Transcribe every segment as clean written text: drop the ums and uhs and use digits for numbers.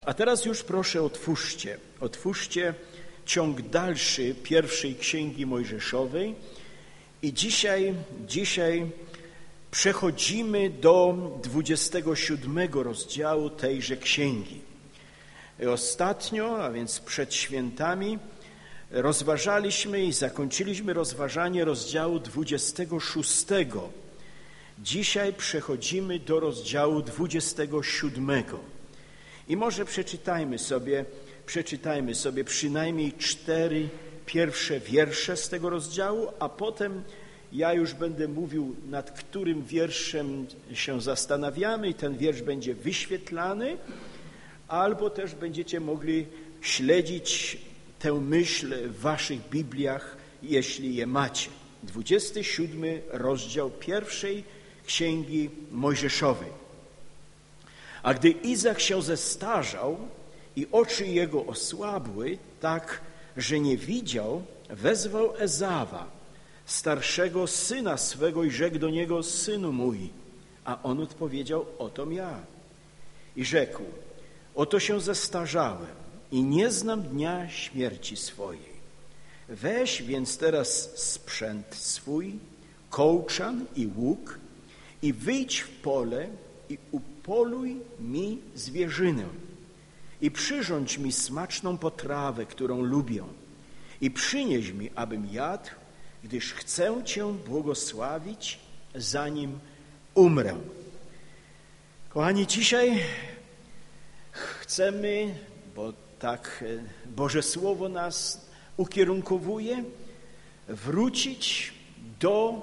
A teraz już proszę otwórzcie ciąg dalszy pierwszej Księgi Mojżeszowej i dzisiaj przechodzimy do 27 rozdziału tejże księgi. Ostatnio, a więc przed świętami, rozważaliśmy i zakończyliśmy rozważanie rozdziału 26. Dzisiaj przechodzimy do rozdziału 27. I może przeczytajmy sobie przynajmniej 4 pierwsze wiersze z tego rozdziału, a potem ja już będę mówił, nad którym wierszem się zastanawiamy i ten wiersz będzie wyświetlany, albo też będziecie mogli śledzić tę myśl w waszych Bibliach, jeśli je macie. 27 rozdział pierwszej Księgi Mojżeszowej. A gdy Izak się zestarzał i oczy jego osłabły, tak, że nie widział, wezwał Ezawa, starszego syna swego i rzekł do niego: synu mój. A on odpowiedział: otom ja. I rzekł: oto się zestarzałem i nie znam dnia śmierci swojej. Weź więc teraz sprzęt swój, kołczan i łuk i wyjdź w pole i upoluj mi zwierzynę i przyrządź mi smaczną potrawę, którą lubię, i przynieś mi, abym jadł, gdyż chcę Cię błogosławić, zanim umrę. Kochani, dzisiaj chcemy, bo tak Boże Słowo nas ukierunkowuje, wrócić do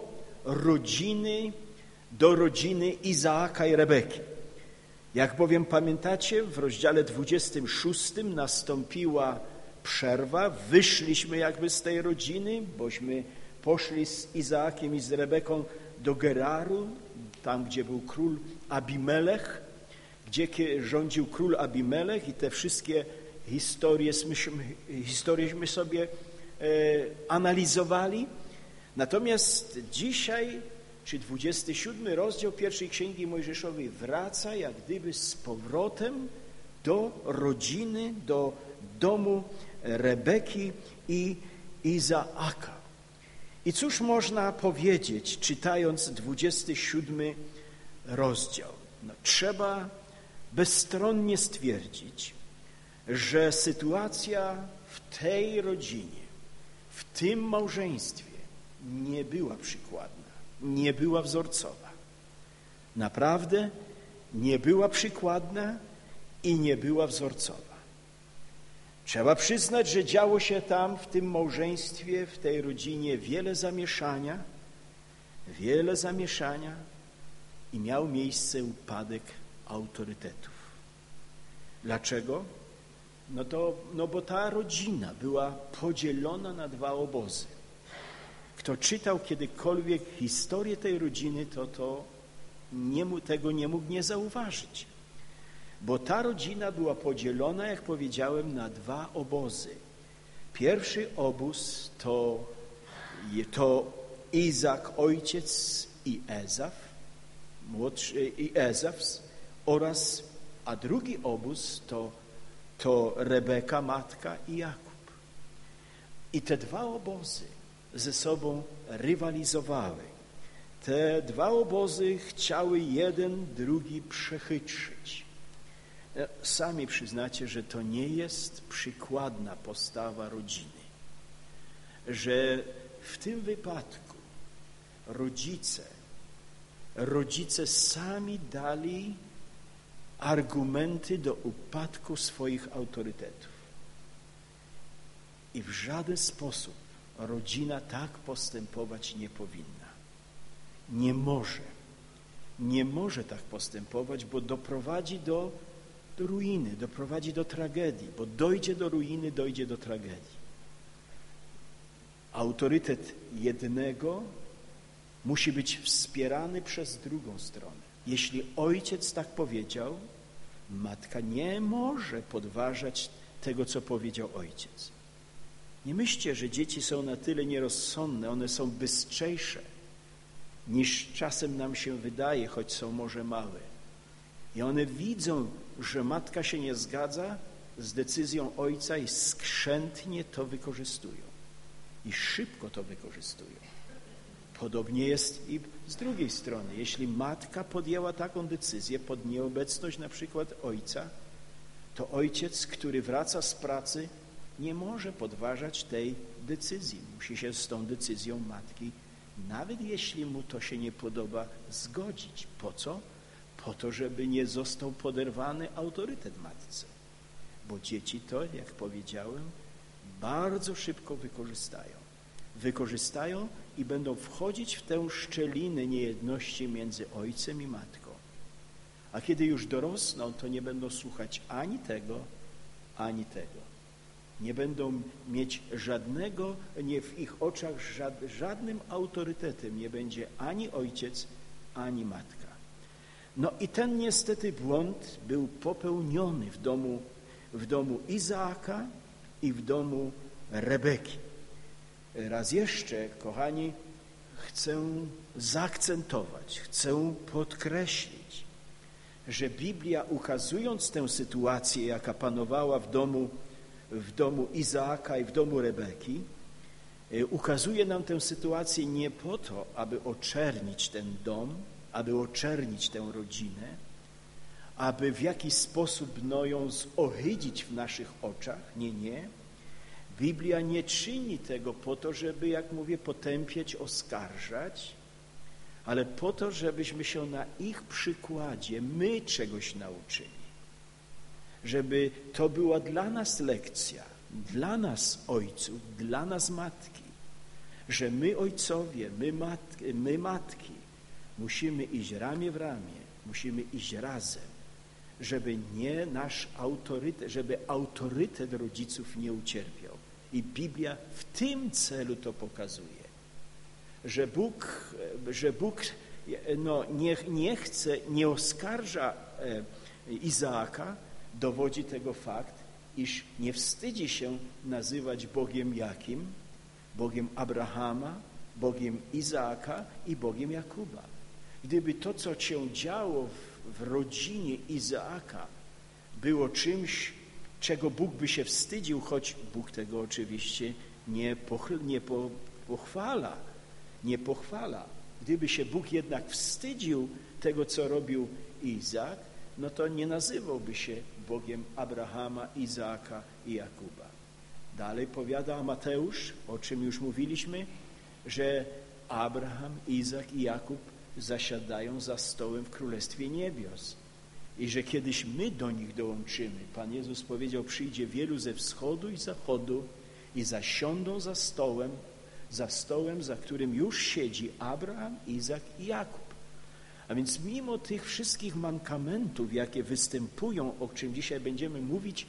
rodziny Izaaka i Rebeki. Jak bowiem pamiętacie, w rozdziale 26 nastąpiła przerwa, wyszliśmy jakby z tej rodziny, bośmy poszli z Izaakiem i z Rebeką do Geraru, tam gdzie był król Abimelech, gdzie rządził król Abimelech i te wszystkie historieśmy sobie analizowali. Natomiast dzisiaj, czy 27 rozdział pierwszej Księgi Mojżeszowej wraca jak gdyby z powrotem do rodziny, do domu Rebeki i Izaaka. I cóż można powiedzieć, czytając 27 rozdział? No, trzeba bezstronnie stwierdzić, że sytuacja w tej rodzinie, w tym małżeństwie nie była przykładna, nie była wzorcowa. Naprawdę nie była przykładna i nie była wzorcowa. Trzeba przyznać, że działo się tam w tym małżeństwie, w tej rodzinie wiele zamieszania i miał miejsce upadek autorytetów. Dlaczego? Bo ta rodzina była podzielona na dwa obozy. Kto czytał kiedykolwiek historię tej rodziny, tego nie mógł nie zauważyć. Bo ta rodzina była podzielona, jak powiedziałem, na dwa obozy. Pierwszy obóz to Izak, ojciec, i Ezaf, a drugi obóz to Rebeka, matka, i Jakub. I te dwa obozy ze sobą rywalizowały. Te dwa obozy chciały jeden drugi przechytrzyć. Sami przyznacie, że to nie jest przykładna postawa rodziny. Że w tym wypadku rodzice sami dali argumenty do upadku swoich autorytetów. I w żaden sposób rodzina tak postępować nie powinna. Nie może tak postępować, bo doprowadzi do ruiny, doprowadzi do tragedii, bo dojdzie do ruiny, dojdzie do tragedii. Autorytet jednego musi być wspierany przez drugą stronę. Jeśli ojciec tak powiedział, matka nie może podważać tego, co powiedział ojciec. Nie myślcie, że dzieci są na tyle nierozsądne, one są bystrzejsze niż czasem nam się wydaje, choć są może małe. I one widzą że matka się nie zgadza z decyzją ojca i skrzętnie to wykorzystują. I szybko to wykorzystują. Podobnie jest i z drugiej strony. Jeśli matka podjęła taką decyzję pod nieobecność na przykład ojca, to ojciec, który wraca z pracy, nie może podważać tej decyzji. Musi się z tą decyzją matki, nawet jeśli mu to się nie podoba, zgodzić. Po co? Po to, żeby nie został poderwany autorytet matce. Bo dzieci to, jak powiedziałem, bardzo szybko wykorzystają i będą wchodzić w tę szczelinę niejedności między ojcem i matką. A kiedy już dorosną, to nie będą słuchać ani tego, ani tego. Nie będą mieć żadnego, nie w ich oczach żadnym autorytetem nie będzie ani ojciec, ani matka. No i ten niestety błąd był popełniony w domu Izaaka i w domu Rebeki. Raz jeszcze, kochani, chcę zaakcentować, chcę podkreślić, że Biblia, ukazując tę sytuację, jaka panowała w domu Izaaka i w domu Rebeki, ukazuje nam tę sytuację nie po to, aby oczernić ten dom, aby oczernić tę rodzinę, aby w jakiś sposób ją zohydzić w naszych oczach. Nie, nie. Biblia nie czyni tego po to, żeby, jak mówię, potępiać, oskarżać, ale po to, żebyśmy się na ich przykładzie my czegoś nauczyli. Żeby to była dla nas lekcja, dla nas ojców, dla nas matki, że my ojcowie, my matki musimy iść ramię w ramię, musimy iść razem, żeby nie nasz autorytet, żeby autorytet rodziców nie ucierpiał. I Biblia w tym celu to pokazuje, że Bóg nie oskarża Izaaka, dowodzi tego fakt, iż nie wstydzi się nazywać Bogiem jakim? Bogiem Abrahama, Bogiem Izaaka i Bogiem Jakuba. Gdyby to, co się działo w rodzinie Izaaka, było czymś, czego Bóg by się wstydził, choć Bóg tego oczywiście nie pochwala. Gdyby się Bóg jednak wstydził tego, co robił Izaak, no to nie nazywałby się Bogiem Abrahama, Izaaka i Jakuba. Dalej powiada Mateusz, o czym już mówiliśmy, że Abraham, Izaak i Jakub zasiadają za stołem w Królestwie Niebios i że kiedyś my do nich dołączymy. Pan Jezus powiedział, przyjdzie wielu ze wschodu i zachodu i zasiądą za stołem, za którym już siedzi Abraham, Izaak i Jakub. A więc mimo tych wszystkich mankamentów, jakie występują, o czym dzisiaj będziemy mówić,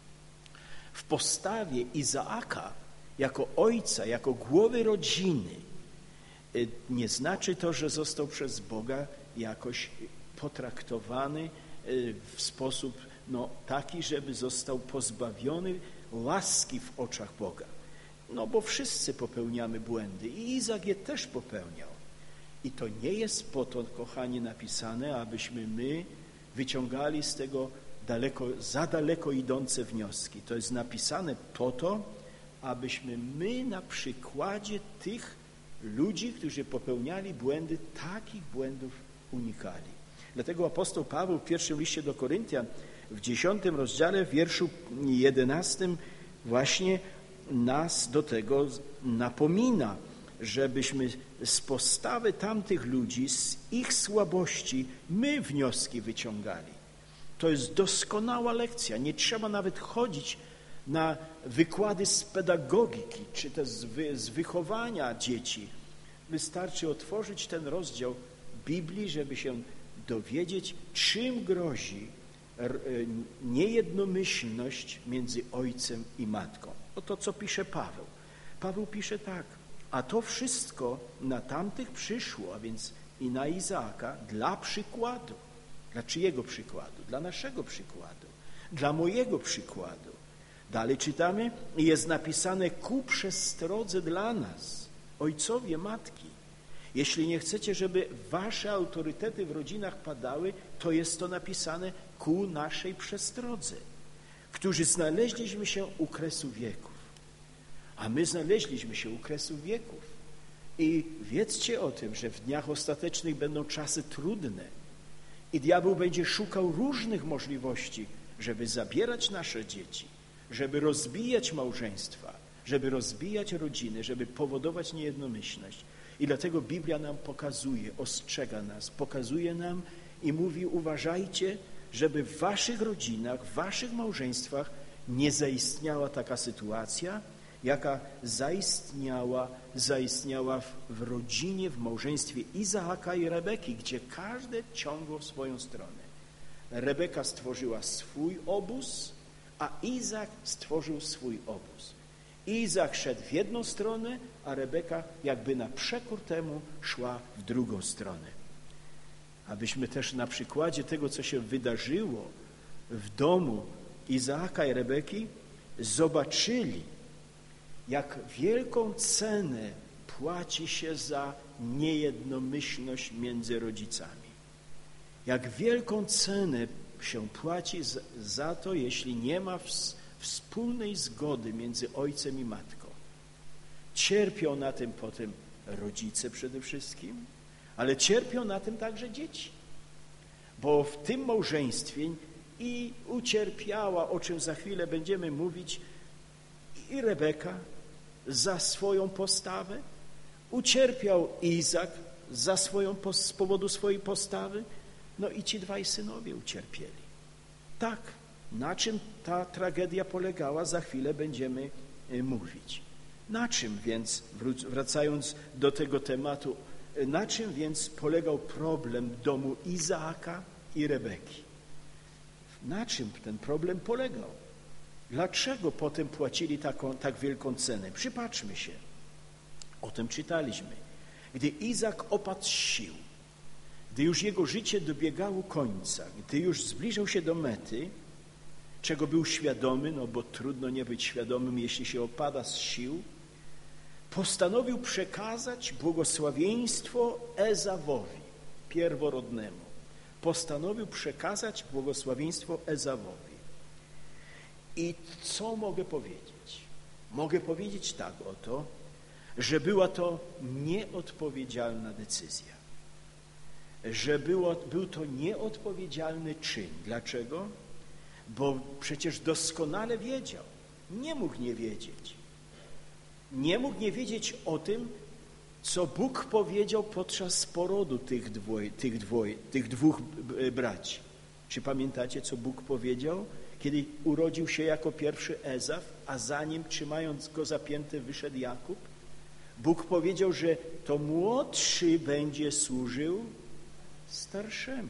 w postawie Izaaka jako ojca, jako głowy rodziny, nie znaczy to, że został przez Boga jakoś potraktowany w sposób taki, żeby został pozbawiony łaski w oczach Boga. No bo wszyscy popełniamy błędy i Izaak je też popełniał. I to nie jest po to, kochani, napisane, abyśmy my wyciągali z tego za daleko idące wnioski. To jest napisane po to, abyśmy my na przykładzie tych ludzi, którzy popełniali błędy, takich błędów unikali. Dlatego apostoł Paweł w pierwszym liście do Koryntian w 10 rozdziale, w wierszu 11 właśnie nas do tego napomina, żebyśmy z postawy tamtych ludzi, z ich słabości, my wnioski wyciągali. To jest doskonała lekcja. Nie trzeba nawet chodzić na wykłady z pedagogiki, czy też z wychowania dzieci. Wystarczy otworzyć ten rozdział Biblii, żeby się dowiedzieć, czym grozi niejednomyślność między ojcem i matką. Oto co pisze Paweł. Paweł pisze tak: a to wszystko na tamtych przyszło, a więc i na Izaaka, dla przykładu. Dla czyjego przykładu? Dla naszego przykładu. Dla mojego przykładu. Dalej czytamy, jest napisane ku przestrodze dla nas, ojcowie, matki. Jeśli nie chcecie, żeby wasze autorytety w rodzinach padały, to jest to napisane ku naszej przestrodze, którzy znaleźliśmy się u kresu wieków. A my znaleźliśmy się u kresu wieków. I wiedzcie o tym, że w dniach ostatecznych będą czasy trudne i diabeł będzie szukał różnych możliwości, żeby zabierać nasze dzieci, żeby rozbijać małżeństwa, żeby rozbijać rodziny, żeby powodować niejednomyślność. I dlatego Biblia nam pokazuje, ostrzega nas, pokazuje nam i mówi: uważajcie, żeby w waszych rodzinach, w waszych małżeństwach nie zaistniała taka sytuacja, jaka zaistniała w rodzinie, w małżeństwie Izaaka i Rebeki, gdzie każde ciągło w swoją stronę. Rebeka stworzyła swój obóz, a Izaak stworzył swój obóz. Izaak szedł w jedną stronę, a Rebeka jakby na przekór temu szła w drugą stronę. Abyśmy też na przykładzie tego, co się wydarzyło w domu Izaaka i Rebeki, zobaczyli, jak wielką cenę płaci się za niejednomyślność między rodzicami. Jak wielką cenę się płaci za to, jeśli nie ma wspólnej zgody między ojcem i matką. Cierpią na tym potem rodzice przede wszystkim, ale cierpią na tym także dzieci. Bo w tym małżeństwie i ucierpiała, o czym za chwilę będziemy mówić, i Rebeka za swoją postawę, ucierpiał Izaak z powodu swojej postawy, no i ci dwaj synowie ucierpieli. Tak, na czym ta tragedia polegała, za chwilę będziemy mówić. Na czym więc, wracając do tego tematu, na czym więc polegał problem domu Izaaka i Rebeki? Na czym ten problem polegał? Dlaczego potem płacili tak wielką cenę? Przypatrzmy się. O tym czytaliśmy. Gdy Izaak opadł z sił, gdy już jego życie dobiegało końca, gdy już zbliżał się do mety, czego był świadomy, no bo trudno nie być świadomym, jeśli się opada z sił, postanowił przekazać błogosławieństwo Ezawowi, pierworodnemu. Postanowił przekazać błogosławieństwo Ezawowi. I co mogę powiedzieć? Mogę powiedzieć tak oto, że była to nieodpowiedzialna decyzja. Że był to nieodpowiedzialny czyn. Dlaczego? Bo przecież doskonale wiedział. Nie mógł nie wiedzieć. Nie mógł nie wiedzieć o tym, co Bóg powiedział podczas porodu tych dwóch braci. Czy pamiętacie, co Bóg powiedział, kiedy urodził się jako pierwszy Ezaf, a za nim, trzymając go zapięty, wyszedł Jakub? Bóg powiedział, że to młodszy będzie służył starszemu.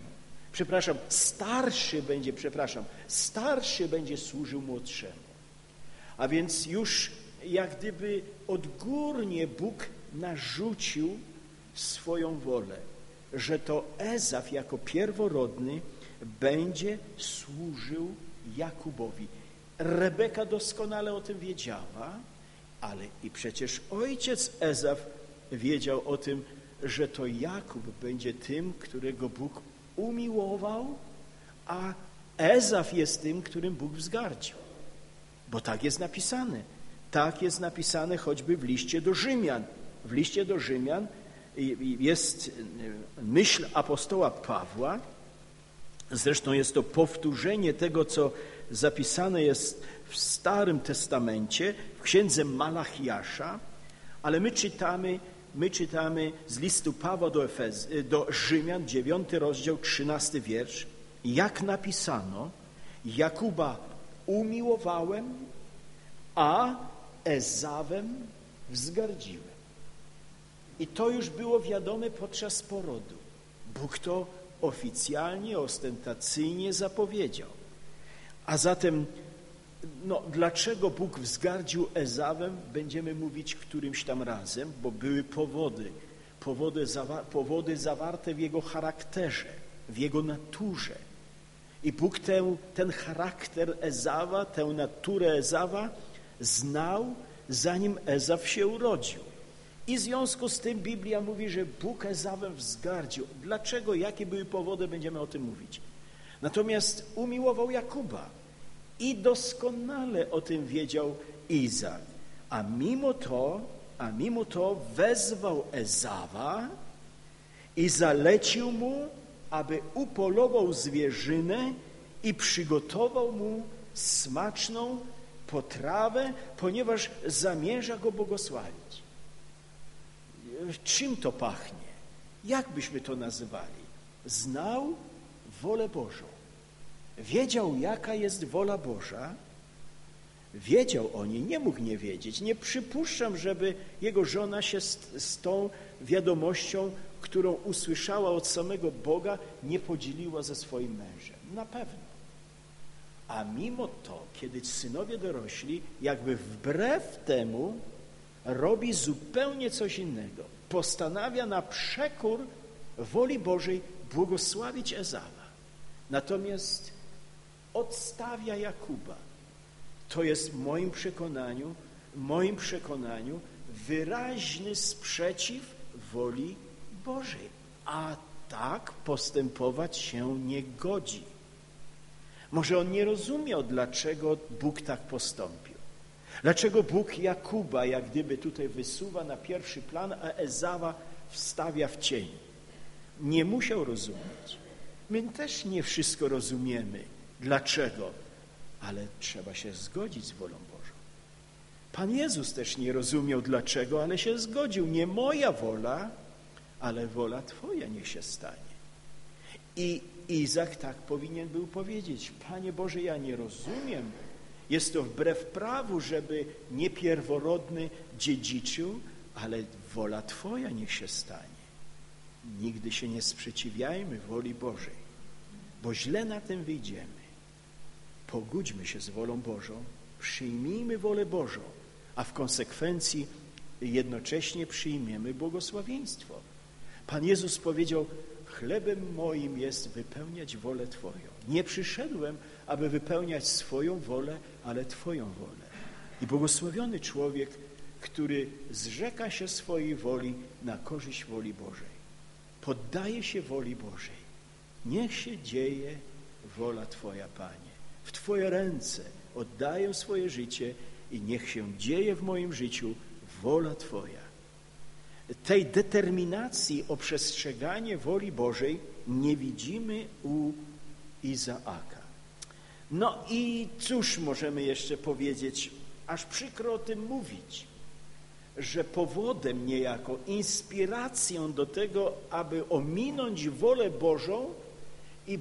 Starszy będzie służył młodszemu. A więc już jak gdyby odgórnie Bóg narzucił swoją wolę, że to Ezaf jako pierworodny będzie służył Jakubowi. Rebeka doskonale o tym wiedziała, ale i przecież ojciec Ezaf wiedział o tym, że to Jakub będzie tym, którego Bóg umiłował, a Ezaf jest tym, którym Bóg wzgardził. Bo tak jest napisane. Tak jest napisane choćby w liście do Rzymian. W liście do Rzymian jest myśl apostoła Pawła. Zresztą jest to powtórzenie tego, co zapisane jest w Starym Testamencie, w księdze Malachiasza, ale my czytamy z listu Pawła do Rzymian, 9 rozdział, 13 wiersz. Jak napisano, Jakuba umiłowałem, a Ezawem wzgardziłem. I to już było wiadome podczas porodu. Bóg to oficjalnie, ostentacyjnie zapowiedział. A zatem, dlaczego Bóg wzgardził Ezawem, będziemy mówić którymś tam razem, bo były powody zawarte w jego charakterze, w jego naturze. I Bóg ten charakter Ezawa, tę naturę Ezawa znał, zanim Ezaf się urodził. I w związku z tym Biblia mówi, że Bóg Ezawem wzgardził. Dlaczego? Jakie były powody? Będziemy o tym mówić. Natomiast umiłował Jakuba i doskonale o tym wiedział Izak. A mimo to wezwał Ezawa i zalecił mu, aby upolował zwierzynę i przygotował mu smaczną potrawę, ponieważ zamierza go błogosławić. Czym to pachnie? Jak byśmy to nazywali? Znał wolę Bożą. Wiedział, jaka jest wola Boża. Wiedział o niej, nie mógł nie wiedzieć. Nie przypuszczam, żeby jego żona się z tą wiadomością, którą usłyszała od samego Boga, nie podzieliła ze swoim mężem. Na pewno. A mimo to, kiedy synowie dorośli, jakby wbrew temu robi zupełnie coś innego. Postanawia na przekór woli Bożej błogosławić Ezawa. Natomiast odstawia Jakuba. To jest w moim przekonaniu wyraźny sprzeciw woli Bożej. A tak postępować się nie godzi. Może on nie rozumiał, dlaczego Bóg tak postąpił. Dlaczego Bóg Jakuba jak gdyby tutaj wysuwa na pierwszy plan, a Ezawa wstawia w cień. Nie musiał rozumieć. My też nie wszystko rozumiemy. Dlaczego? Ale trzeba się zgodzić z wolą Bożą. Pan Jezus też nie rozumiał dlaczego, ale się zgodził. Nie moja wola, ale wola Twoja niech się stanie. I Izak tak powinien był powiedzieć: Panie Boże, ja nie rozumiem. Jest to wbrew prawu, żeby nie pierworodny dziedziczył, ale wola Twoja niech się stanie. Nigdy się nie sprzeciwiajmy woli Bożej, bo źle na tym wyjdziemy. Pogódźmy się z wolą Bożą, przyjmijmy wolę Bożą, a w konsekwencji jednocześnie przyjmiemy błogosławieństwo. Pan Jezus powiedział: chlebem moim jest wypełniać wolę Twoją. Nie przyszedłem, aby wypełniać swoją wolę, ale Twoją wolę. I błogosławiony człowiek, który zrzeka się swojej woli na korzyść woli Bożej. Poddaje się woli Bożej. Niech się dzieje wola Twoja, Panie. W Twoje ręce oddaję swoje życie i niech się dzieje w moim życiu wola Twoja. Tej determinacji o przestrzeganie woli Bożej nie widzimy u Izaaka. No i cóż możemy jeszcze powiedzieć, aż przykro o tym mówić, że powodem niejako, inspiracją do tego, aby ominąć wolę Bożą i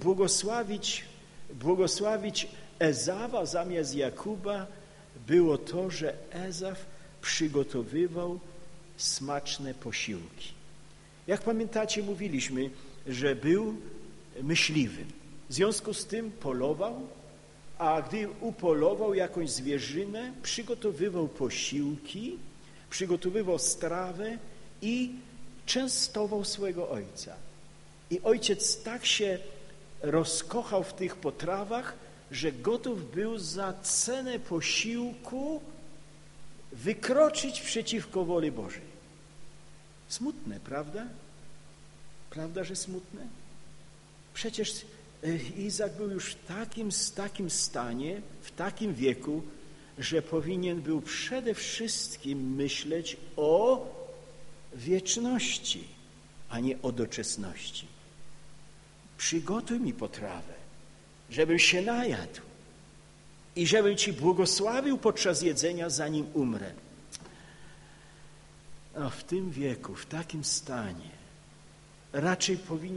błogosławić Ezawa zamiast Jakuba, było to, że Ezaw przygotowywał smaczne posiłki. Jak pamiętacie, mówiliśmy, że był myśliwym. W związku z tym polował, a gdy upolował jakąś zwierzynę, przygotowywał posiłki, przygotowywał strawę i częstował swojego ojca. I ojciec tak się rozkochał w tych potrawach, że gotów był za cenę posiłku wykroczyć przeciwko woli Bożej. Smutne, prawda? Prawda, że smutne? Przecież Izak był już w takim stanie, w takim wieku, że powinien był przede wszystkim myśleć o wieczności, a nie o doczesności. Przygotuj mi potrawę, żebym się najadł i żebym Ci błogosławił podczas jedzenia, zanim umrę. No, w tym wieku, w takim stanie raczej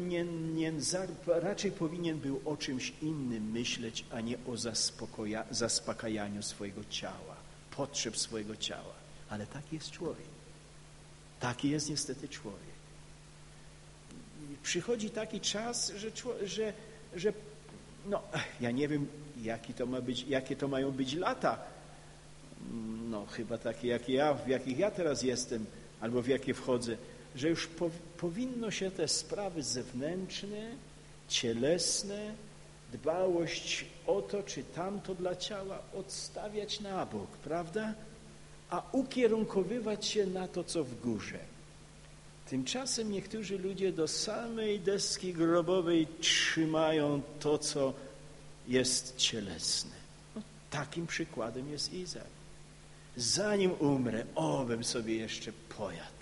powinien był o czymś innym myśleć, a nie o zaspokajaniu swojego ciała, potrzeb swojego ciała. Ale taki jest człowiek. Taki jest niestety człowiek. Przychodzi taki czas, że no, ja nie wiem, jakie to mają być lata. No, chyba takie, w jakich ja teraz jestem, albo w jakie wchodzę, że już powinno się te sprawy zewnętrzne, cielesne, dbałość o to czy tamto dla ciała odstawiać na bok, prawda? a ukierunkowywać się na to, co w górze. Tymczasem niektórzy ludzie do samej deski grobowej trzymają to, co jest cielesne. No, takim przykładem jest Izak. Zanim umrę, obym sobie jeszcze pojadł.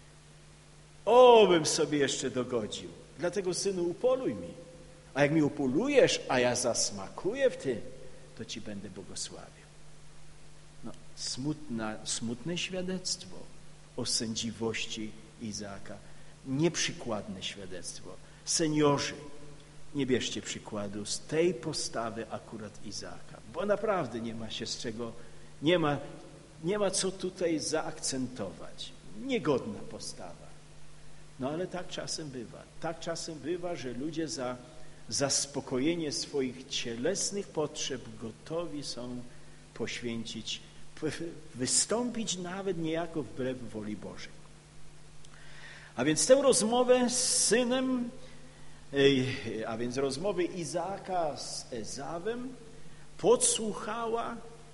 Obym sobie jeszcze dogodził. Dlatego, synu, upoluj mi. A jak mi upolujesz, a ja zasmakuję w tym, to ci będę błogosławił. No, smutne świadectwo o sędziwości Izaaka. Nieprzykładne świadectwo. Seniorzy, nie bierzcie przykładu z tej postawy akurat Izaaka, bo naprawdę nie ma się z czego, nie ma co tutaj zaakcentować. Niegodna postawa. No ale tak czasem bywa. Tak czasem bywa, że ludzie za zaspokojenie swoich cielesnych potrzeb gotowi są poświęcić, wystąpić nawet niejako wbrew woli Bożej. A więc tę rozmowę z synem, a więc rozmowy Izaaka z Ezawem podsłuchała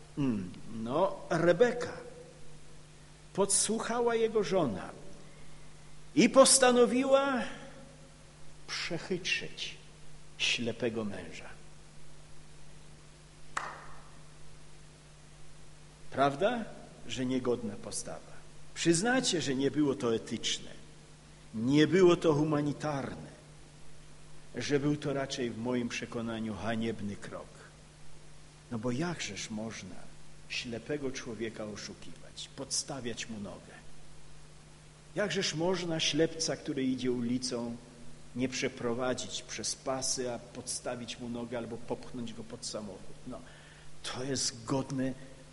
Rebeka. Podsłuchała jego żona i postanowiła przechytrzyć ślepego męża. Prawda, że niegodna postawa. Przyznacie, że nie było to etyczne. Nie było to humanitarne, że był to raczej w moim przekonaniu haniebny krok. No bo jakżeż można ślepego człowieka oszukiwać, podstawiać mu nogę? Jakżeż można ślepca, który idzie ulicą, nie przeprowadzić przez pasy, a podstawić mu nogę albo popchnąć go pod samochód? No, to jest godne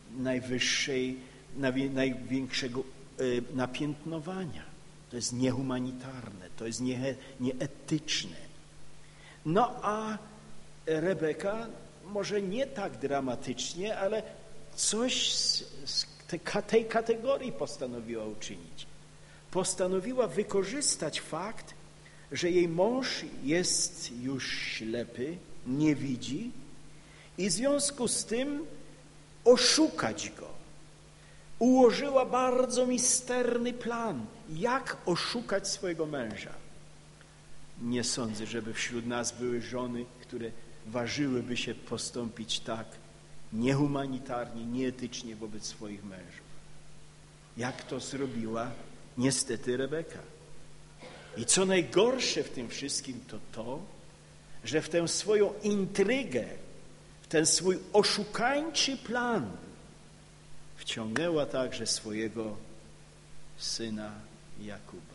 największego napiętnowania. To jest niehumanitarne, to jest nieetyczne. No a Rebeka może nie tak dramatycznie, ale coś z tej kategorii postanowiła uczynić. Postanowiła wykorzystać fakt, że jej mąż jest już ślepy, nie widzi i w związku z tym oszukać go. Ułożyła bardzo misterny plan, jak oszukać swojego męża. Nie sądzę, żeby wśród nas były żony, które ważyłyby się postąpić tak niehumanitarnie, nieetycznie wobec swoich mężów. Jak to zrobiła niestety Rebeka. I co najgorsze w tym wszystkim to, że w tę swoją intrygę, w ten swój oszukańczy plan wciągnęła także swojego syna Jakuba.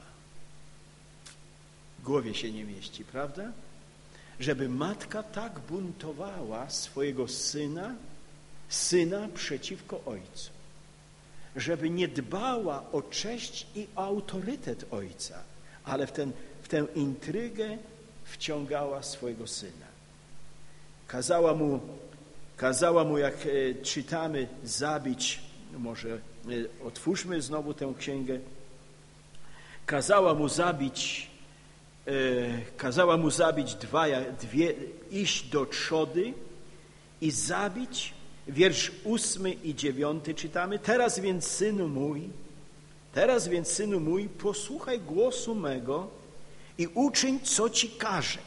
W głowie się nie mieści, prawda? Żeby matka tak buntowała swojego syna przeciwko ojcu. Żeby nie dbała o cześć i autorytet ojca, ale w tę intrygę wciągała swojego syna. Kazała mu, jak czytamy, zabić, może otwórzmy znowu tę księgę, kazała mu zabić iść do trzody i zabić, wiersz 8 i 9 czytamy, teraz więc, synu mój, posłuchaj głosu mego i uczyń, co ci każę.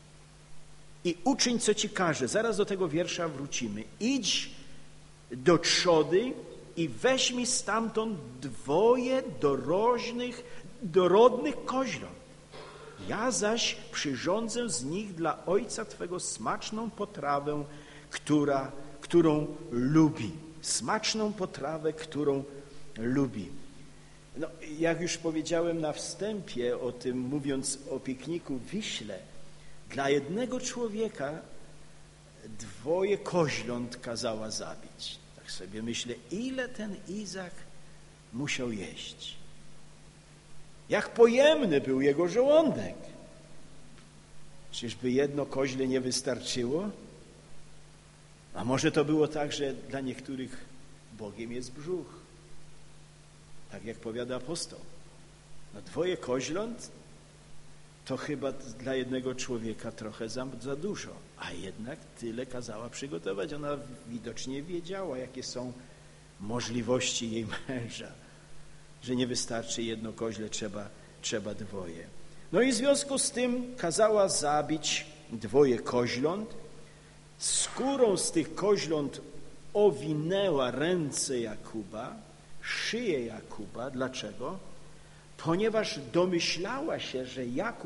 Zaraz do tego wiersza wrócimy. Idź do trzody i weź mi stamtąd 2 dorodnych koźląt. Ja zaś przyrządzę z nich dla ojca twego smaczną potrawę, którą lubi. Smaczną potrawę, którą lubi. No, jak już powiedziałem na wstępie o tym, mówiąc o pikniku w Wiśle, dla jednego człowieka 2 koźląt kazała zabić. Tak sobie myślę, ile ten Izak musiał jeść. Jak pojemny był jego żołądek. Czyżby jedno koźle nie wystarczyło? A może to było tak, że dla niektórych Bogiem jest brzuch. Tak jak powiada apostoł. No 2 koźląt to chyba dla jednego człowieka trochę za dużo. A jednak tyle kazała przygotować. Ona widocznie wiedziała, jakie są możliwości jej męża, że nie wystarczy jedno koźle, trzeba dwoje. No i w związku z tym kazała zabić 2 koźląt. Skórą z tych koźląt owinęła ręce Jakuba, szyję Jakuba. Dlaczego? Ponieważ domyślała się, że Jakub,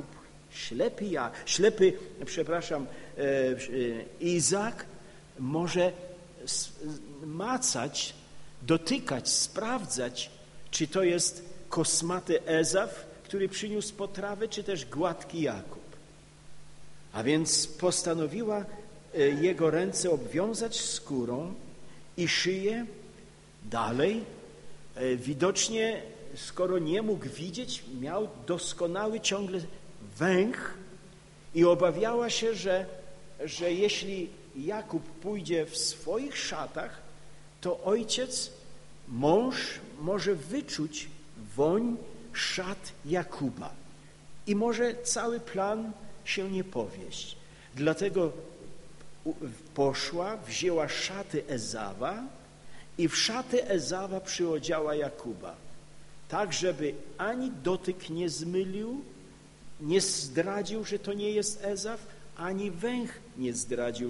Izak może macać, dotykać, sprawdzać, czy to jest kosmaty Ezaw, który przyniósł potrawę, czy też gładki Jakub. A więc postanowiła jego ręce obwiązać skórą i szyję. Dalej, widocznie, skoro nie mógł widzieć, miał doskonały ciągle węch i obawiała się, że jeśli Jakub pójdzie w swoich szatach, to ojciec, mąż może wyczuć woń szat Jakuba i może cały plan się nie powieść. Dlatego poszła, wzięła szaty Ezawa i w szaty Ezawa przyodziała Jakuba, tak żeby ani dotyk nie zmylił, nie zdradził, że to nie jest Ezaw, ani węch nie zdradził,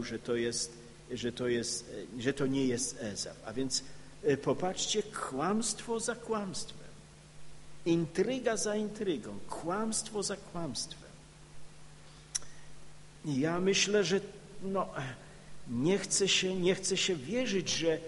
że to nie jest Ezaw. A więc popatrzcie, kłamstwo za kłamstwem, intryga za intrygą, kłamstwo za kłamstwem. Ja myślę, że nie chce się wierzyć, że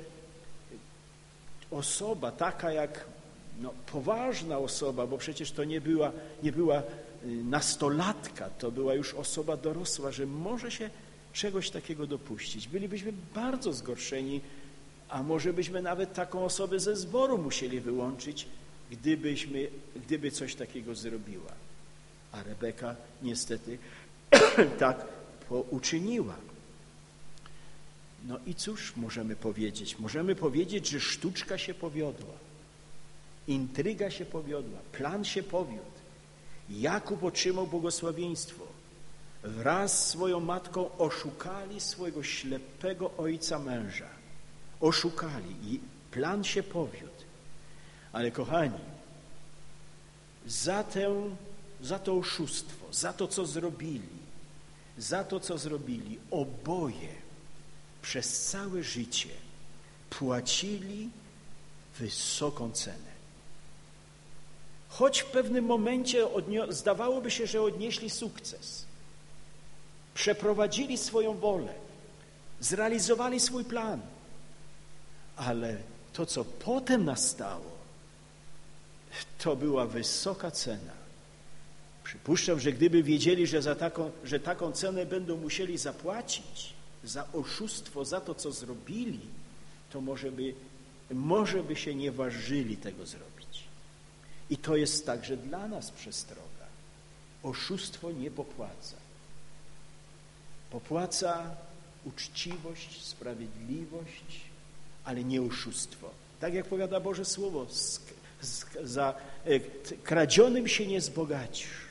osoba taka jak poważna osoba, bo przecież to nie była nastolatka, to była już osoba dorosła, że może się czegoś takiego dopuścić. Bylibyśmy bardzo zgorszeni, a może byśmy nawet taką osobę ze zboru musieli wyłączyć, gdyby coś takiego zrobiła. A Rebeka niestety tak uczyniła. No i cóż możemy powiedzieć? Możemy powiedzieć, że sztuczka się powiodła, intryga się powiodła, plan się powiódł. Jakub otrzymał błogosławieństwo. Wraz z swoją matką oszukali swojego ślepego ojca męża. Oszukali i plan się powiódł. Ale kochani, za to oszustwo, za to, co zrobili, oboje przez całe życie płacili wysoką cenę. Choć w pewnym momencie zdawałoby się, że odnieśli sukces, przeprowadzili swoją wolę, zrealizowali swój plan, ale to, co potem nastało, to była wysoka cena. Przypuszczam, że gdyby wiedzieli, że taką cenę będą musieli zapłacić za oszustwo, za to, co zrobili, to może by się nie ważyli tego zrobić. I to jest także dla nas przestroga. Oszustwo nie popłaca. Popłaca uczciwość, sprawiedliwość, ale nie oszustwo. Tak jak powiada Boże Słowo, za kradzionym się nie wzbogacisz.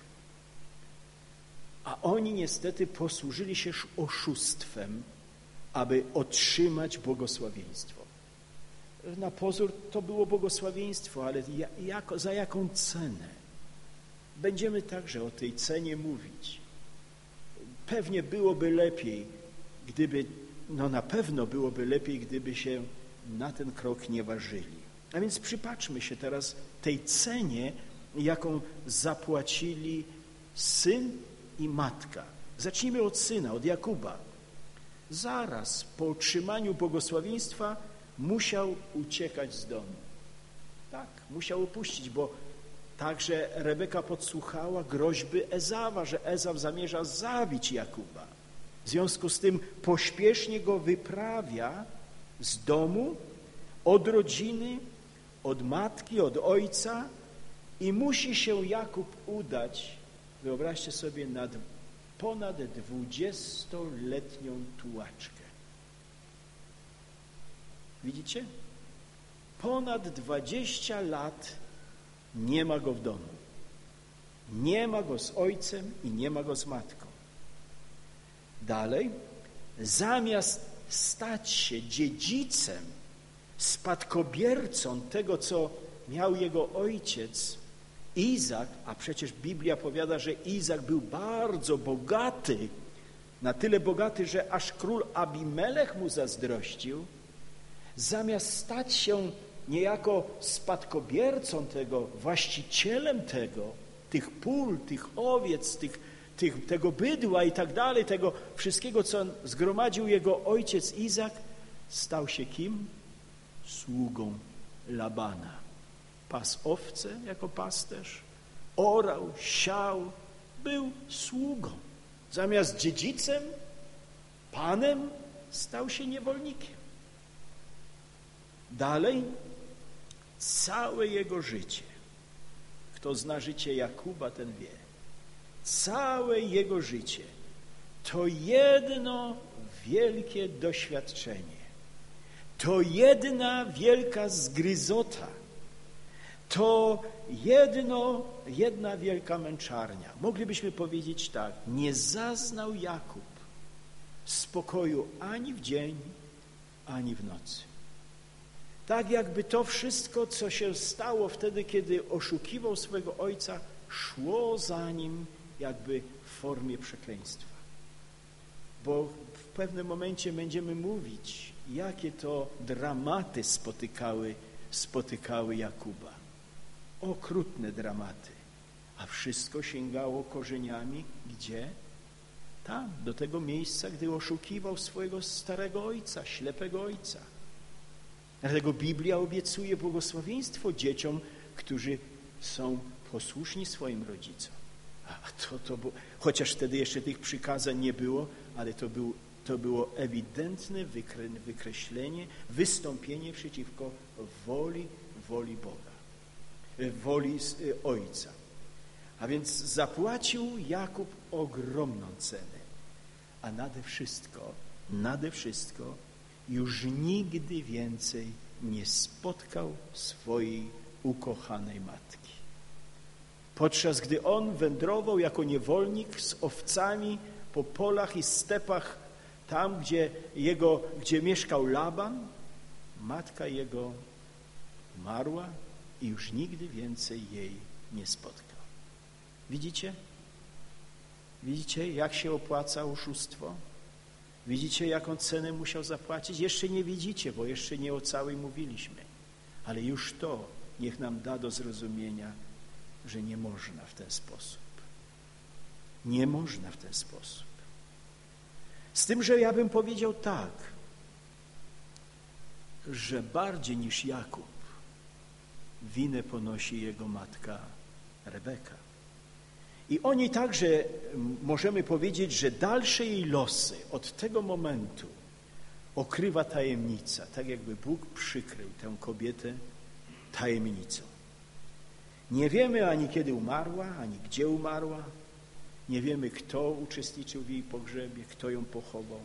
A oni niestety posłużyli się oszustwem, aby otrzymać błogosławieństwo. Na pozór to było błogosławieństwo, ale za jaką cenę? Będziemy także o tej cenie mówić. Pewnie byłoby lepiej, na pewno byłoby lepiej, gdyby się na ten krok nie ważyli. A więc przypatrzmy się teraz tej cenie, jaką zapłacili syn i matka. Zacznijmy od syna, od Jakuba. Zaraz po otrzymaniu błogosławieństwa musiał uciekać z domu. Tak, musiał opuścić, bo także Rebeka podsłuchała groźby Ezawa, że Ezaw zamierza zabić Jakuba. W związku z tym pośpiesznie go wyprawia z domu, od rodziny, od matki, od ojca i musi się Jakub udać, wyobraźcie sobie, na ponad 20-letnią tułaczkę. Widzicie? Ponad 20 lat nie ma go w domu. Nie ma go z ojcem i nie ma go z matką. Dalej, zamiast stać się dziedzicem spadkobiercą tego, co miał jego ojciec, Izak, a przecież Biblia powiada, że Izak był bardzo bogaty, na tyle bogaty, że aż król Abimelech mu zazdrościł, zamiast stać się niejako spadkobiercą tego, właścicielem tego, tych pól, tych owiec, tego bydła i tak dalej, tego wszystkiego, co zgromadził jego ojciec Izak, stał się kim? Sługą Labana. Pasł owce jako pasterz, orał, siał, był sługą. Zamiast dziedzicem, panem, stał się niewolnikiem. Dalej, całe jego życie, kto zna życie Jakuba, ten wie, całe jego życie to jedno wielkie doświadczenie, to jedna wielka zgryzota, to jedna wielka męczarnia. Moglibyśmy powiedzieć tak, nie zaznał Jakub spokoju ani w dzień, ani w nocy. Tak jakby to wszystko, co się stało wtedy, kiedy oszukiwał swego ojca, szło za nim jakby w formie przekleństwa. Bo w pewnym momencie będziemy mówić, jakie to dramaty spotykały Jakuba. Okrutne dramaty. A wszystko sięgało korzeniami gdzie? Tam, do tego miejsca, gdy oszukiwał swojego starego ojca, ślepego ojca. Dlatego Biblia obiecuje błogosławieństwo dzieciom, którzy są posłuszni swoim rodzicom. Chociaż wtedy jeszcze tych przykazań nie było, ale to było ewidentne wykreślenie, wystąpienie przeciwko woli Boga, woli Ojca. A więc zapłacił Jakub ogromną cenę, a nade wszystko już nigdy więcej nie spotkał swojej ukochanej matki. Podczas gdy on wędrował jako niewolnik z owcami po polach i stepach, tam, gdzie mieszkał Laban, matka jego umarła i już nigdy więcej jej nie spotkał. Widzicie? Widzicie, jak się opłaca oszustwo? Widzicie, jaką cenę musiał zapłacić? Jeszcze nie widzicie, bo jeszcze nie o całej mówiliśmy. Ale już to niech nam da do zrozumienia, że nie można w ten sposób. Nie można w ten sposób. Z tym, że ja bym powiedział tak, że bardziej niż Jakub winę ponosi jego matka Rebeka. I o niej także możemy powiedzieć, że dalsze jej losy od tego momentu okrywa tajemnica, tak jakby Bóg przykrył tę kobietę tajemnicą. Nie wiemy ani kiedy umarła, ani gdzie umarła. Nie wiemy, kto uczestniczył w jej pogrzebie, kto ją pochował.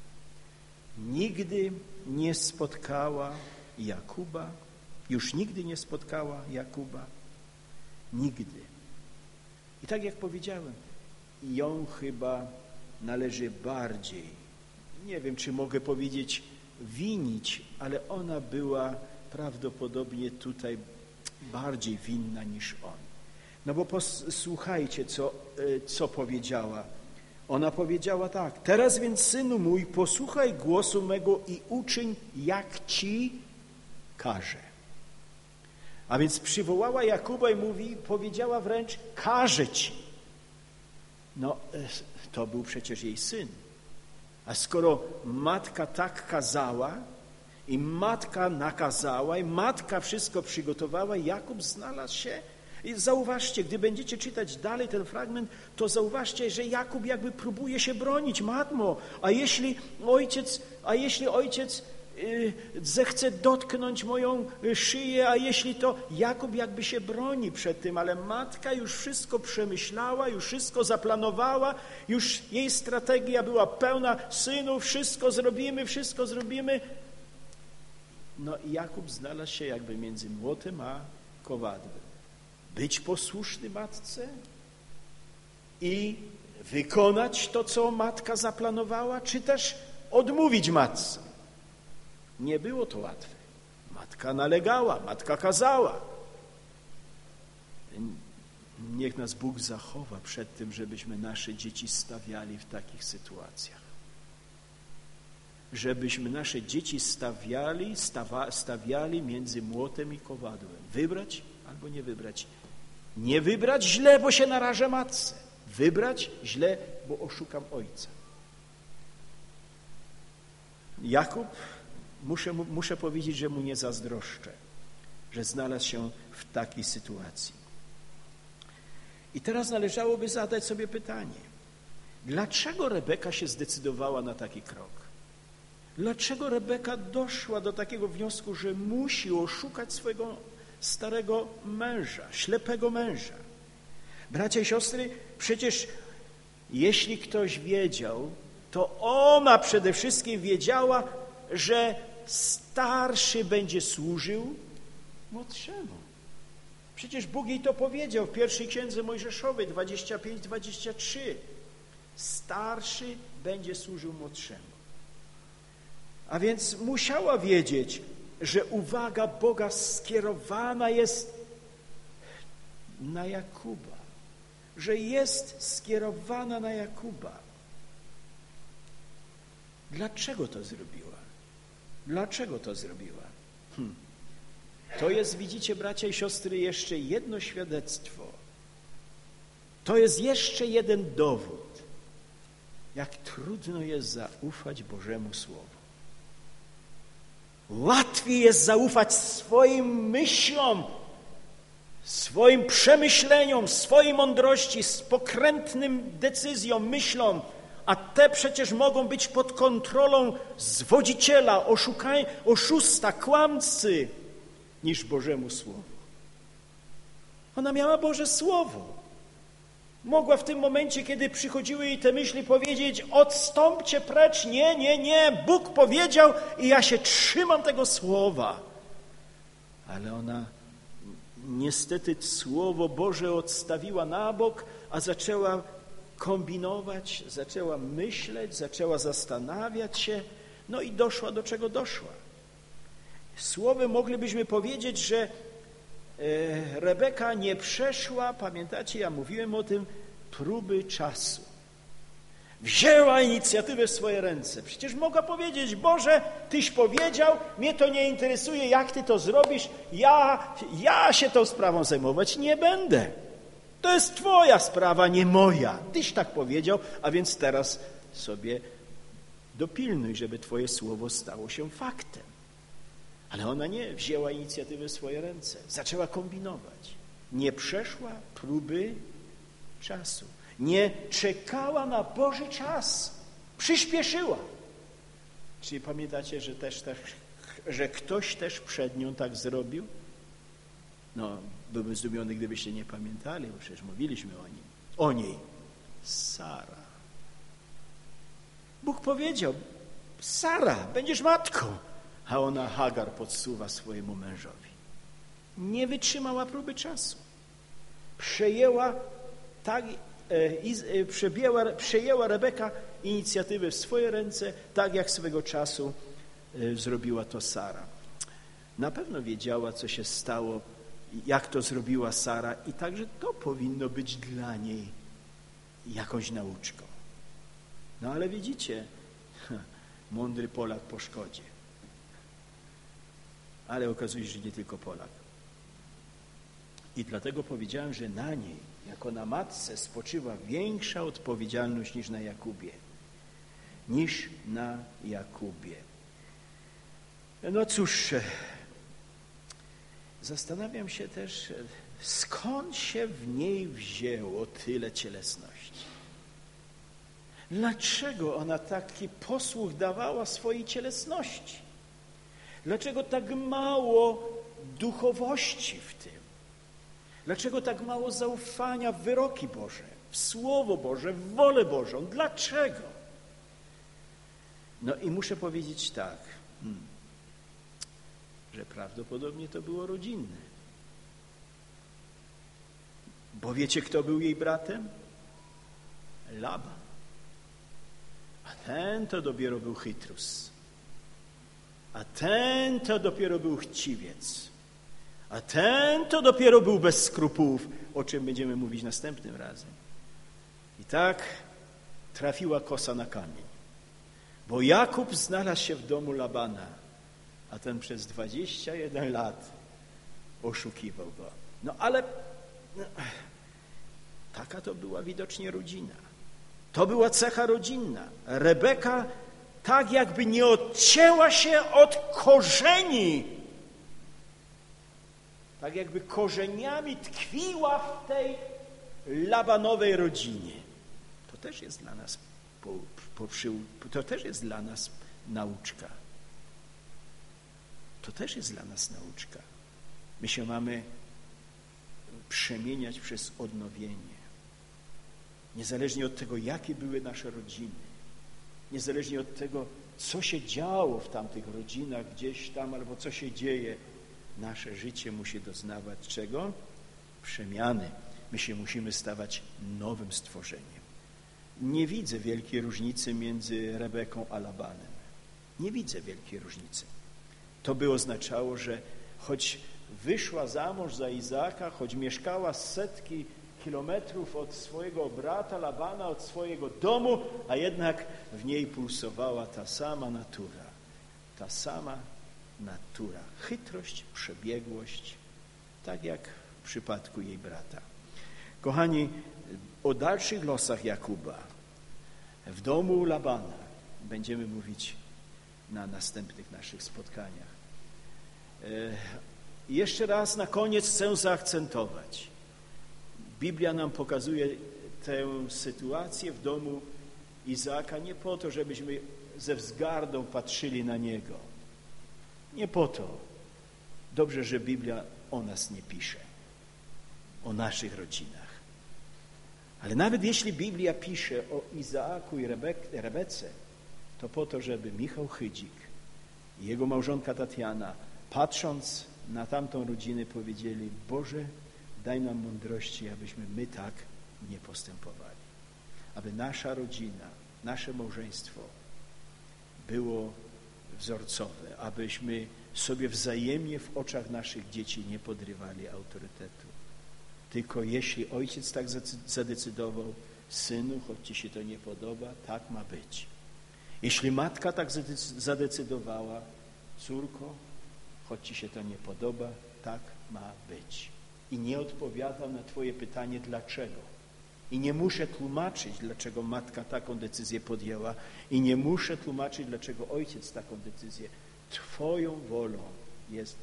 Nigdy nie spotkała Jakuba, już nigdy nie spotkała Jakuba. Nigdy. I tak jak powiedziałem, ją chyba należy bardziej, nie wiem, czy mogę powiedzieć winić, ale ona była prawdopodobnie tutaj bardziej winna niż on. No bo posłuchajcie, co powiedziała. Ona powiedziała tak: teraz więc, synu mój, posłuchaj głosu mego i uczyń, jak ci każę. A więc przywołała Jakuba i powiedziała wręcz: każę ci. No, to był przecież jej syn. A skoro matka tak kazała i matka nakazała i matka wszystko przygotowała, Jakub znalazł się. I zauważcie, gdy będziecie czytać dalej ten fragment, to zauważcie, że Jakub jakby próbuje się bronić. Matmo, a jeśli ojciec zechce dotknąć moją szyję, a jeśli to Jakub jakby się broni przed tym, ale matka już wszystko przemyślała, już wszystko zaplanowała, już jej strategia była pełna: synu, wszystko zrobimy. No i Jakub znalazł się jakby między młotem a kowadłem. Być posłuszny matce i wykonać to, co matka zaplanowała, czy też odmówić matce. Nie było to łatwe. Matka nalegała, matka kazała. Niech nas Bóg zachowa przed tym, żebyśmy nasze dzieci stawiali w takich sytuacjach. Żebyśmy nasze dzieci stawiali między młotem i kowadłem. Wybrać albo nie wybrać. Nie wybrać źle, bo się narażę matce. Wybrać źle, bo oszukam ojca. Jakub, muszę powiedzieć, że mu nie zazdroszczę, że znalazł się w takiej sytuacji. I teraz należałoby zadać sobie pytanie, dlaczego Rebeka się zdecydowała na taki krok? Dlaczego Rebeka doszła do takiego wniosku, że musi oszukać swojego starego męża, ślepego męża? Bracia i siostry, przecież jeśli ktoś wiedział, to ona przede wszystkim wiedziała, że starszy będzie służył młodszemu. Przecież Bóg jej to powiedział w pierwszej księdze Mojżeszowej 25-23. Starszy będzie służył młodszemu. A więc musiała wiedzieć, że uwaga Boga skierowana jest na Jakuba. Że jest skierowana na Jakuba. Dlaczego to zrobiła? Dlaczego to zrobiła? To jest, widzicie, bracia i siostry, jeszcze jedno świadectwo. To jest jeszcze jeden dowód, jak trudno jest zaufać Bożemu Słowu. Łatwiej jest zaufać swoim myślom, swoim przemyśleniom, swojej mądrości, z pokrętnym decyzjom, myślom, a te przecież mogą być pod kontrolą zwodziciela, oszusta, kłamcy, niż Bożemu Słowu. Ona miała Boże Słowo. Mogła w tym momencie, kiedy przychodziły jej te myśli, powiedzieć: odstąpcie precz, nie, Bóg powiedział i ja się trzymam tego Słowa. Ale ona niestety Słowo Boże odstawiła na bok, a zaczęła kombinować, zaczęła myśleć, zaczęła zastanawiać się, no i doszła do czego doszła. Słowem moglibyśmy powiedzieć, że Rebeka nie przeszła, pamiętacie, ja mówiłem o tym, próby czasu. Wzięła inicjatywę w swoje ręce. Przecież mogła powiedzieć: Boże, Tyś powiedział, mnie to nie interesuje, jak Ty to zrobisz, ja się tą sprawą zajmować nie będę. To jest Twoja sprawa, nie moja. Tyś tak powiedział, a więc teraz sobie dopilnuj, żeby Twoje słowo stało się faktem. Ale ona nie wzięła inicjatywy w swoje ręce. Zaczęła kombinować. Nie przeszła próby czasu. Nie czekała na Boży czas. Przyspieszyła. Czy pamiętacie, że ktoś też przed nią tak zrobił? No, byłbym zdumiony, gdybyście nie pamiętali, bo przecież mówiliśmy o niej. Sara. Bóg powiedział: Sara, będziesz matką. A ona Hagar podsuwa swojemu mężowi. Nie wytrzymała próby czasu. Przejęła Rebeka inicjatywę w swoje ręce, tak jak swego czasu zrobiła to Sara. Na pewno wiedziała, co się stało, jak to zrobiła Sara, i także to powinno być dla niej jakąś nauczką. No ale widzicie, mądry Polak po szkodzie. Ale okazuje się, że nie tylko Polak. I dlatego powiedziałem, że na niej, jako na matce, spoczywa większa odpowiedzialność niż na Jakubie. No cóż, zastanawiam się też, skąd się w niej wzięło tyle cielesności. Dlaczego ona taki posłuch dawała swojej cielesności? Dlaczego tak mało duchowości w tym? Dlaczego tak mało zaufania w wyroki Boże, w Słowo Boże, w wolę Bożą? Dlaczego? No i muszę powiedzieć tak, że prawdopodobnie to było rodzinne. Bo wiecie, kto był jej bratem? Laban. A ten to dopiero był chytrus. A ten to dopiero był chciwiec. A ten to dopiero był bez skrupułów, o czym będziemy mówić następnym razem. I tak trafiła kosa na kamień. Bo Jakub znalazł się w domu Labana, a ten przez 21 lat oszukiwał go. No ale taka to była widocznie rodzina. To była cecha rodzinna. Rebeka tak jakby nie odcięła się od korzeni. Tak jakby korzeniami tkwiła w tej Labanowej rodzinie. To też jest dla nas to też jest dla nas nauczka. To też jest dla nas nauczka. My się mamy przemieniać przez odnowienie. Niezależnie od tego, jakie były nasze rodziny. Niezależnie od tego, co się działo w tamtych rodzinach, gdzieś tam, albo co się dzieje, nasze życie musi doznawać czego? Przemiany. My się musimy stawać nowym stworzeniem. Nie widzę wielkiej różnicy między Rebeką a Labanem. Nie widzę wielkiej różnicy. To by oznaczało, że choć wyszła za mąż za Izaaka, choć mieszkała setki kilometrów od swojego brata Labana, od swojego domu, a jednak w niej pulsowała ta sama natura. Ta sama natura. Chytrość, przebiegłość, tak jak w przypadku jej brata. Kochani, o dalszych losach Jakuba w domu Labana będziemy mówić na następnych naszych spotkaniach. Jeszcze raz na koniec chcę zaakcentować. Biblia nam pokazuje tę sytuację w domu Izaaka nie po to, żebyśmy ze wzgardą patrzyli na niego. Nie po to. Dobrze, że Biblia o nas nie pisze. O naszych rodzinach. Ale nawet jeśli Biblia pisze o Izaaku i Rebece, to po to, żeby Michał Chydzik i jego małżonka Tatiana, patrząc na tamtą rodzinę, powiedzieli: Boże, daj nam mądrości, abyśmy my tak nie postępowali. Aby nasza rodzina, nasze małżeństwo było wzorcowe, abyśmy sobie wzajemnie w oczach naszych dzieci nie podrywali autorytetu. Tylko jeśli ojciec tak zadecydował, synu, choć ci się to nie podoba, tak ma być. Jeśli matka tak zadecydowała, córko, choć ci się to nie podoba, tak ma być. I nie odpowiadam na twoje pytanie, dlaczego. I nie muszę tłumaczyć, dlaczego matka taką decyzję podjęła. I nie muszę tłumaczyć, dlaczego ojciec taką decyzję. Twoją wolą jest,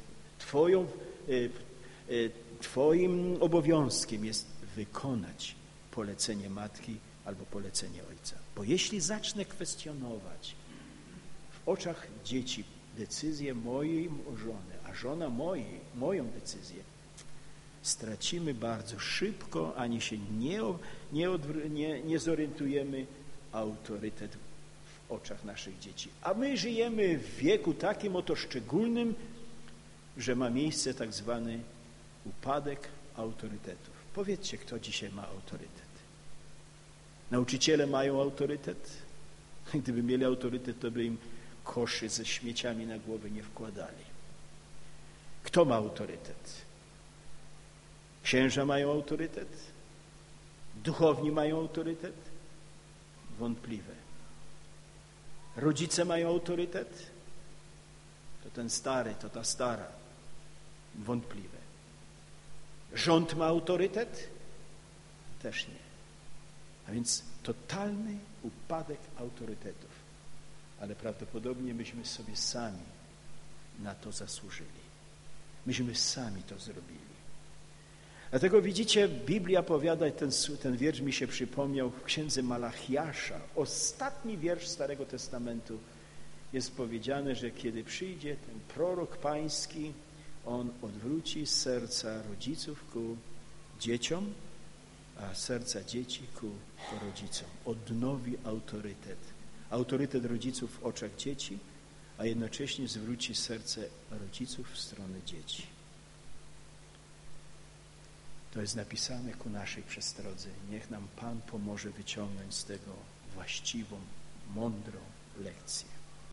twoim obowiązkiem jest wykonać polecenie matki albo polecenie ojca. Bo jeśli zacznę kwestionować w oczach dzieci decyzję mojej żony, a żona moją decyzję, stracimy bardzo szybko, ani się nie zorientujemy, autorytet w oczach naszych dzieci. A my żyjemy w wieku takim oto szczególnym, że ma miejsce tak zwany upadek autorytetów. Powiedzcie, kto dzisiaj ma autorytet? Nauczyciele mają autorytet? Gdyby mieli autorytet, to by im koszy ze śmieciami na głowę nie wkładali. Kto ma autorytet? Księża mają autorytet? Duchowni mają autorytet? Wątpliwe. Rodzice mają autorytet? To ten stary, to ta stara. Wątpliwe. Rząd ma autorytet? Też nie. A więc totalny upadek autorytetów. Ale prawdopodobnie myśmy sobie sami na to zasłużyli. Myśmy sami to zrobili. Dlatego widzicie, Biblia powiada, ten wiersz mi się przypomniał w księdze Malachiasza. Ostatni wiersz Starego Testamentu jest powiedziane, że kiedy przyjdzie ten prorok pański, on odwróci serca rodziców ku dzieciom, a serca dzieci ku rodzicom. Odnowi autorytet. Autorytet rodziców w oczach dzieci, a jednocześnie zwróci serce rodziców w stronę dzieci. To jest napisane ku naszej przestrodze. Niech nam Pan pomoże wyciągnąć z tego właściwą, mądrą lekcję.